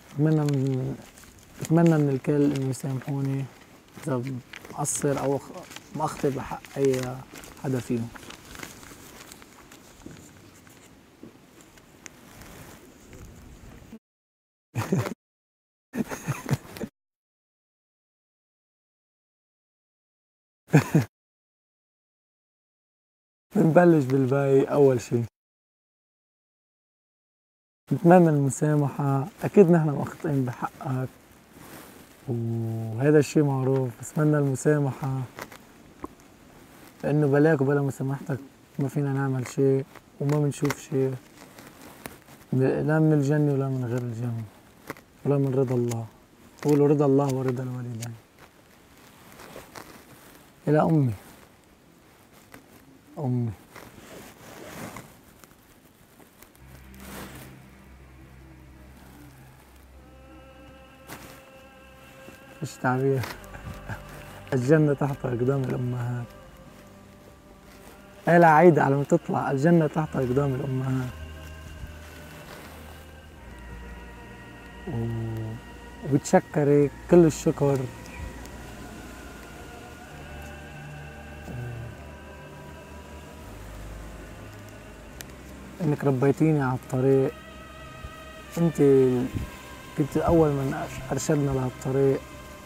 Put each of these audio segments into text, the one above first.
بتمنى من بتمنى من الكل إنه يسامحوني إذا مقصر أو مأخطئ بحق أي حدا فيهم. بنبلش بالباقي. أول شي نتمنى المسامحة، أكيد نحن مخطئين بحقك وهذا الشي معروف، بس نتمنى المسامحة لأنه بلاك وبلا مسامحتك ما فينا نعمل شي وما بنشوف شي، لا من الجنة ولا من غير الجنة ولا من رضا الله. قولوا رضا الله ورضا الوالدين. إلى أمي فيش تعبير. الجنة تحت أقدام الأمهات. لا عيدة على ما تطلع، الجنة تحت أقدام الأمهات. وبتشكرك كل الشكر انك ربيتيني على الطريق. انت كنت اول من ارشدنا لهالطريق،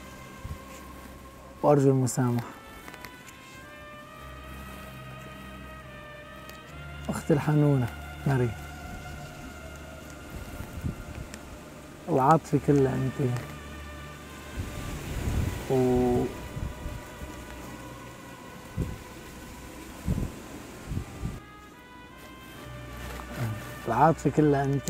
وارجو المسامحة. اختي الحنونة ماري، العاطفة كلها انت، العاطفة كلها انت.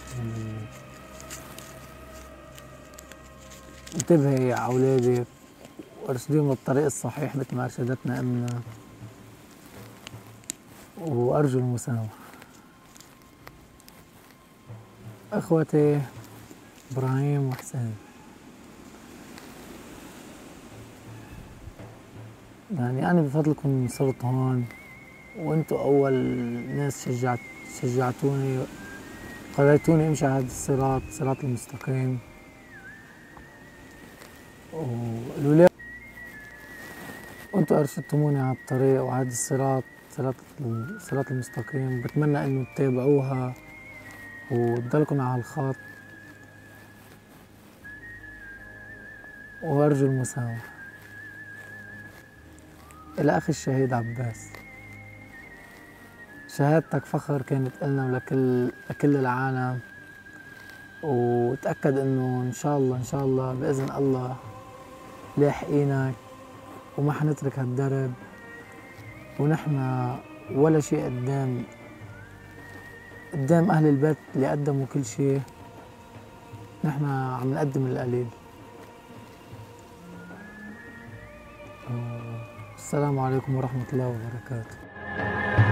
انتبهي على اولادك وارشديهم للطريق الصحيح مثل ما ارشدتنا امنا، وارجو المسامحة. اخوتي ابراهيم وحسين، يعني انا بفضلكم صرت هون، وانتوا اول ناس شجعتوني، خليتوني امشي على هذا الصراط المستقيم. والولاد وانتوا ارشدتموني على الطريق وعلى هذا الصراط المستقيم. بتمنى انه تتابعوها وتضلكم على الخط، وارجو المسامحة. الى اخي الشهيد عباس، شهادتك فخر كانت لنا ولكل العالم، وتأكد انه ان شاء الله بإذن الله لاحقينك وما حنترك هالدرب، ونحن ولا شيء قدام اهل البيت اللي قدموا كل شيء. نحن عم نقدم القليل. السلام عليكم ورحمة الله وبركاته.